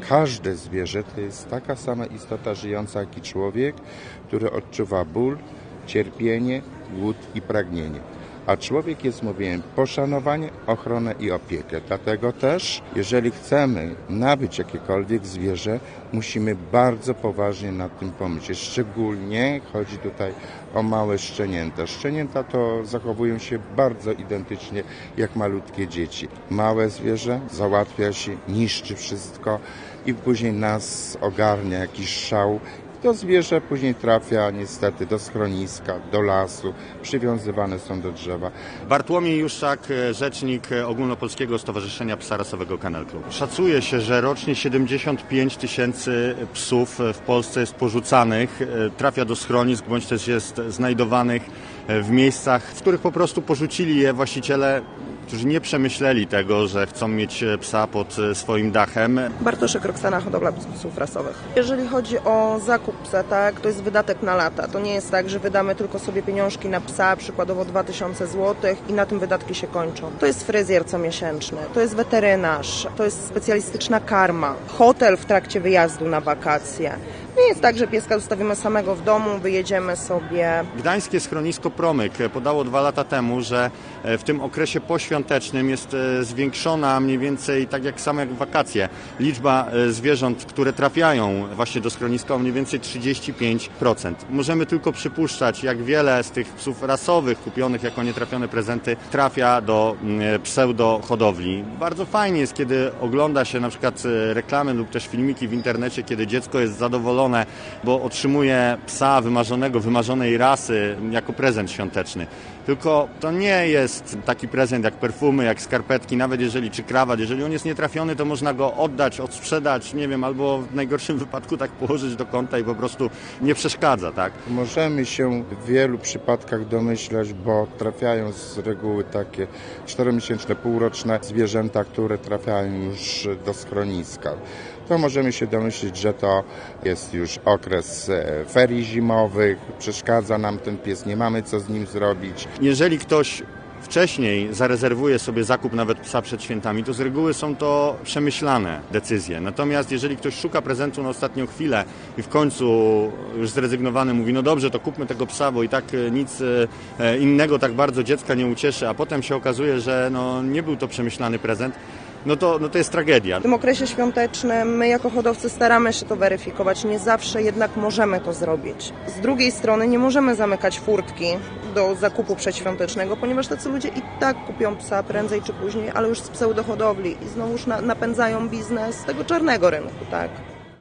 każde zwierzę to jest taka sama istota żyjąca jak i człowiek, który odczuwa ból, cierpienie, głód i pragnienie. A człowiek jest, mówiłem, poszanowanie, ochronę i opiekę. Dlatego też, jeżeli chcemy nabyć jakiekolwiek zwierzę, musimy bardzo poważnie nad tym pomyśleć. Szczególnie chodzi tutaj o małe szczenięta. Szczenięta to zachowują się bardzo identycznie jak malutkie dzieci. Małe zwierzę załatwia się, niszczy wszystko i później nas ogarnia jakiś szał. To zwierzę później trafia niestety do schroniska, do lasu, przywiązywane są do drzewa. Bartłomiej Juszczak, rzecznik Ogólnopolskiego Stowarzyszenia Psa Rasowego Kennel Club. Szacuje się, że rocznie 75 tysięcy psów w Polsce jest porzucanych, trafia do schronisk, bądź też jest znajdowanych w miejscach, w których po prostu porzucili je właściciele, którzy nie przemyśleli tego, że chcą mieć psa pod swoim dachem. Bartoszek, Roxana, hodowla psów rasowych. Jeżeli chodzi o zakup psa, tak, to jest wydatek na lata. To nie jest tak, że wydamy tylko sobie pieniążki na psa, przykładowo 2000 zł i na tym wydatki się kończą. To jest fryzjer comiesięczny, to jest weterynarz, to jest specjalistyczna karma, hotel w trakcie wyjazdu na wakacje. Nie jest tak, że pieska zostawimy samego w domu, wyjedziemy sobie. Gdańskie schronisko Promyk podało 2 lata temu, że w tym okresie poświątecznym jest zwiększona mniej więcej, tak jak same wakacje, liczba zwierząt, które trafiają właśnie do schroniska o mniej więcej 35%. Możemy tylko przypuszczać, jak wiele z tych psów rasowych kupionych jako nietrafione prezenty trafia do pseudo-hodowli. Bardzo fajnie jest, kiedy ogląda się na przykład reklamy lub też filmiki w internecie, kiedy dziecko jest zadowolone, bo otrzymuje psa wymarzonej rasy jako prezent świąteczny. Tylko to nie jest taki prezent jak perfumy, jak skarpetki, nawet czy krawat. Jeżeli on jest nietrafiony, to można go oddać, odsprzedać, nie wiem, albo w najgorszym wypadku tak położyć do kąta i po prostu nie przeszkadza, tak? Możemy się w wielu przypadkach domyślać, bo trafiają z reguły takie 4-miesięczne, półroczne zwierzęta, które trafiają już do schroniska. To możemy się domyślić, że to jest już okres ferii zimowych, przeszkadza nam ten pies, nie mamy co z nim zrobić. Jeżeli ktoś wcześniej zarezerwuje sobie zakup nawet psa przed świętami, to z reguły są to przemyślane decyzje. Natomiast jeżeli ktoś szuka prezentu na ostatnią chwilę i w końcu już zrezygnowany mówi, no dobrze, to kupmy tego psa, bo i tak nic innego tak bardzo dziecka nie ucieszy, a potem się okazuje, że nie był to przemyślany prezent, no to jest tragedia. W tym okresie świątecznym my jako hodowcy staramy się to weryfikować. Nie zawsze jednak możemy to zrobić. Z drugiej strony nie możemy zamykać furtki do zakupu przedświątecznego, ponieważ tacy ludzie i tak kupią psa prędzej czy później, ale już z pseudohodowli i znowuż napędzają biznes tego czarnego rynku, tak.